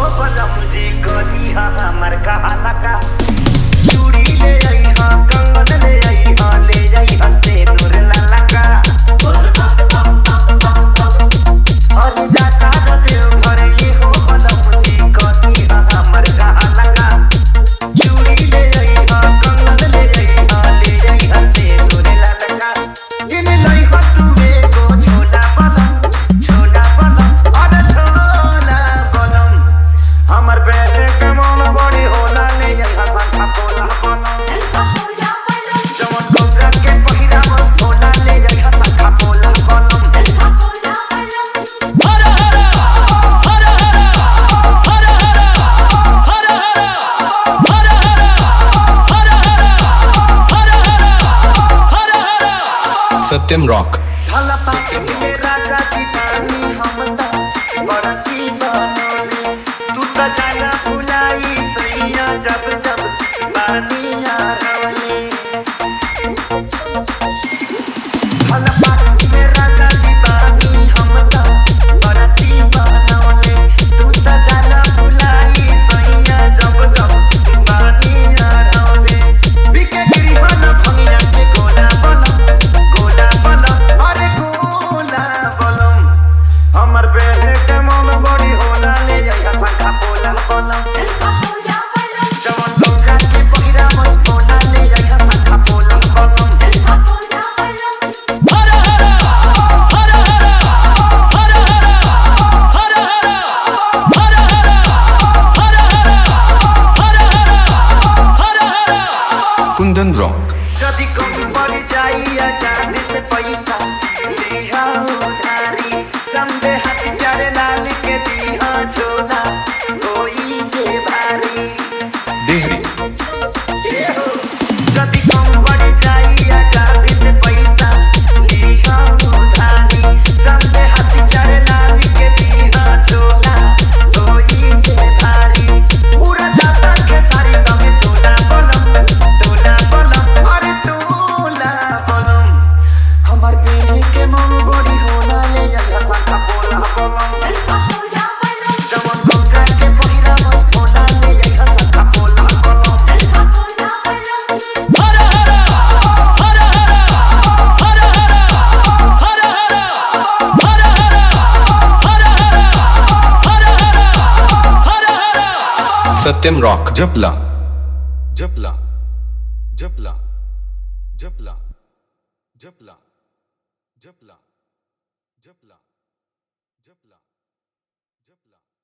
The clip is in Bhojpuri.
बलम जी करी हमर कहाला का चूड़ी ले आई हा कंगन ले आई हा ले जाई हसे नूर लाला का और जाता देव घर ये हो बलम जी करी हमर कहाला का चूड़ी ले आई हा कंगन ले आई हा ले जाई हसे नूर लाला का इन लाई हा तुमे को छोटा बलम और छोला बलम हमर पेट के मन बड़ी होला ले यहाँ संखा पोला बलम जवन गौरा के पहिरा बस होला ले यहाँ संखा पोला बलम सत्यम रॉक भला पाके मिले राजा जी सानी हम ता बड़ा की बनोले तू त जाना भुलाई सैया जब जब बानिया रवले भला पाके मिले राजा जी बानी हम ता बड़ा की बनोले तू त जाना भुलाई सैया जब जब बानिया रवले बिके गिरहन भंगिया के गोला बलम अरे गोला बलम हमर पेट के मन बड़ी होला ले यहाँ संखा पोला बलम जवन गौरा के पहिरा मस्त होला ले यहाँ संखा पोला बलम कुंदन रॉक जदी कभी पड़ जाई आजादी से पैसा लिहा उधारी समझे हाथ प्यारे लाल के दिहा झोला कोई जे भारी देहरी जदी कभी पड़ जाई आजादी से पैसा लिहा उधारी समझे हाथ प्यारे लाल के दिहा झोला कोई जे भारी पूरा दाता के सारी समय टोला बलम अरे टोला बलम हमर पेट के मन बड़ी होला ले यहाँ संखा पोला बलम जवन गौरा के पहिरा मस्त होला ले यहाँ संखा पोला बलम सत्यम रॉक जपला जपला जपला जपला जपला जपला जपला जपला जपला